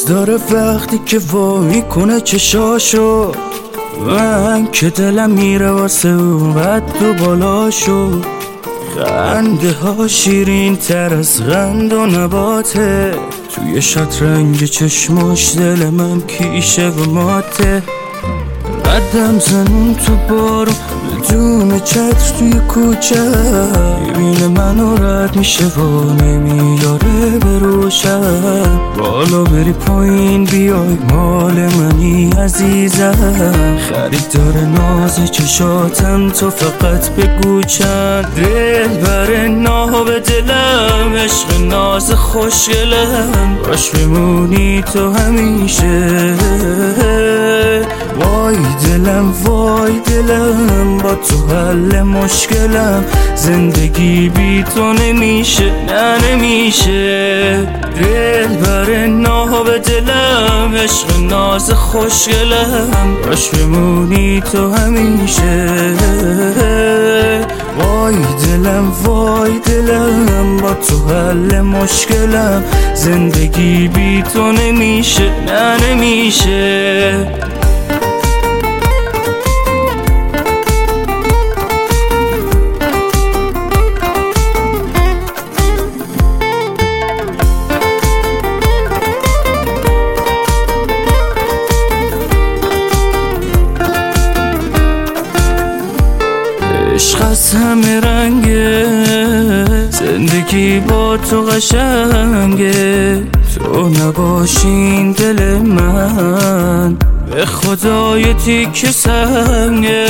داره وقتی که وا میکنه چشاشو، من که دلم میره واسه اون قد و بالاشو. خنده ها شیرین تر از قند و نباته، توی شطرنج چشماش دل من کیشه و ماته. قدم زنون تو بارو بدون چتر توی کوچه، میبینه منو رد میشه و نمیاره به روشن. بالا بری پایین بیای مال منی عزیزم، خریدار ناز چشاتم تو فقط بگو چند. دل بر ناب دلم، عشق ناز خوشگلم، باش بمونی تو همیشه. وای دلم وای دلم، با تو حل مشکلم، زندگی بی تو نمیشه، نه نمیشه. دل بر ناب دلم، عشق ناز خوشگلم، باش بمونی تو همیشه. وای دلم وای دلم، با تو حل مشکلم، زندگی بی تو نمیشه، نه نمیشه. عشق از همه رنگه، زندگی با تو قشنگه. تو نباشین دل من به خدای تیک سنگه.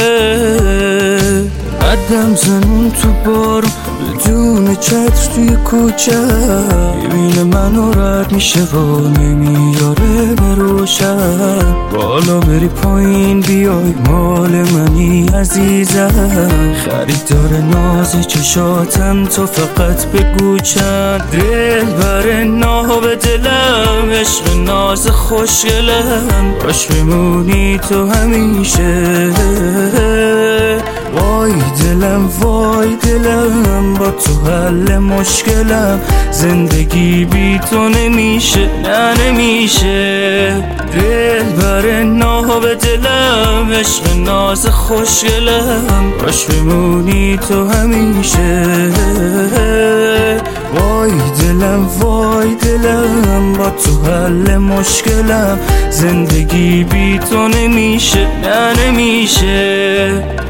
قدم زنون تو بارو بدون چتر توی کوچه، میبینه منو رد میشه و نمیاره به روشن. بالا بری پایین بیای مال منی عزیزم، خریدار ناز چشاتم تو فقط بگو چند. دل بر ناب دلم، عشق ناز خوشگلم، باش بمونی تو همیشه. وای دلم وای دلم، با تو حل مشکلم، زندگی بی تو نمیشه، نه نمیشه. دل بر ناب دلم، عشق ناز خوشگلم، باش بمونی تو همیشه. وای دلم وای دلم، با تو حل مشکلم، زندگی بی تو نمیشه، نه نمیشه.